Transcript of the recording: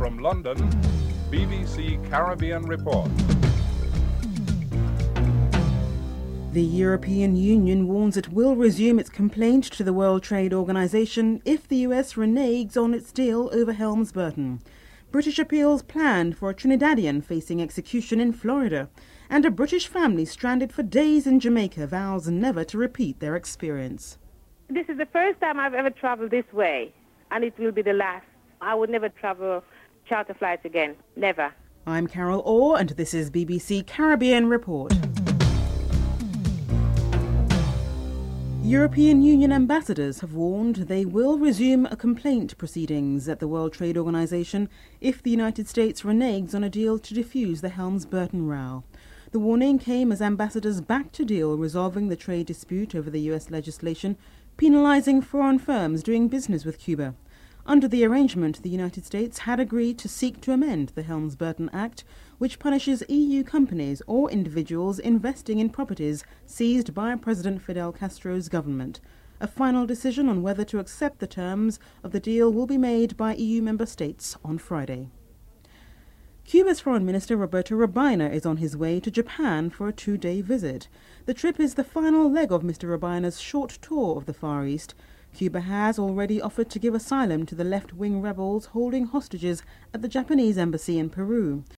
From London, BBC Caribbean Report. The European Union warns it will resume its complaint to the World Trade Organization if the US reneges on its deal over Helms-Burton. British appeals planned for a Trinidadian facing execution in Florida, and a British family stranded for days in Jamaica vows never to repeat their experience. This is the first time I've ever traveled this way, and it will be the last. I would never travel charter flights again. Never. I'm Carol Orr, and this is BBC Caribbean Report. European Union ambassadors have warned they will resume a complaint proceedings at the World Trade Organization if the United States reneges on a deal to defuse the Helms-Burton row. The warning came as ambassadors backed a deal resolving the trade dispute over the US legislation penalizing foreign firms doing business with Cuba. Under the arrangement, the United States had agreed to seek to amend the Helms-Burton Act, which punishes EU companies or individuals investing in properties seized by President Fidel Castro's government. A final decision on whether to accept the terms of the deal will be made by EU member states on Friday. Cuba's Foreign Minister Roberto Robaina is on his way to Japan for a 2-day visit. The trip is the final leg of Mr. Robaina's short tour of the Far East. Cuba has already offered to give asylum to the left-wing rebels holding hostages at the Japanese embassy in Peru.